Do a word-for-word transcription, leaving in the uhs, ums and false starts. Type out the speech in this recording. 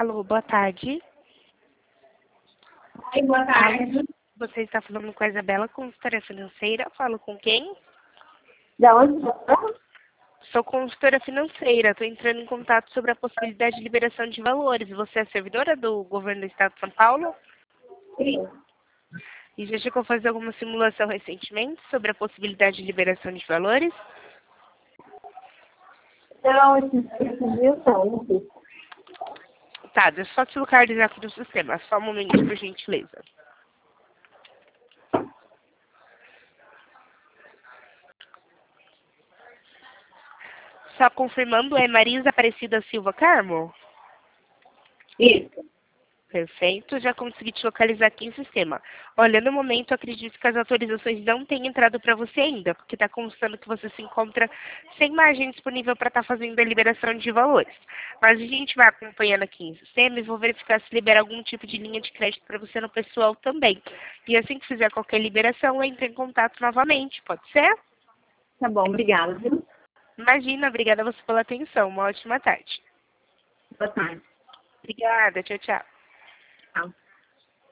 Alô, boa tarde. Oi, boa tarde. Você está falando com a Isabela, consultora financeira. Falo com quem? Da onde você tá? Sou consultora financeira. Estou entrando em contato sobre a possibilidade de liberação de valores. Você é servidora do governo do estado de São Paulo? Sim. E já chegou a fazer alguma simulação recentemente sobre a possibilidade de liberação de valores? Não, esse esse dia não. Tá, deixa eu só te localizar aqui no sistema. Só um momento, por gentileza. Só confirmando, é Marisa Aparecida Silva Carmo? Isso. Perfeito, já consegui te localizar aqui em sistema. Olha, no momento, acredito que as autorizações não tenham entrado para você ainda, porque está constando que você se encontra sem margem disponível para estar fazendo a liberação de valores. Mas a gente vai acompanhando aqui em sistema e vou verificar se libera algum tipo de linha de crédito para você no pessoal também. E assim que fizer qualquer liberação, eu entro em contato novamente, pode ser? Tá bom, obrigada, viu? Imagina, obrigada a você pela atenção. Uma ótima tarde. Boa tarde. Obrigada, tchau, tchau.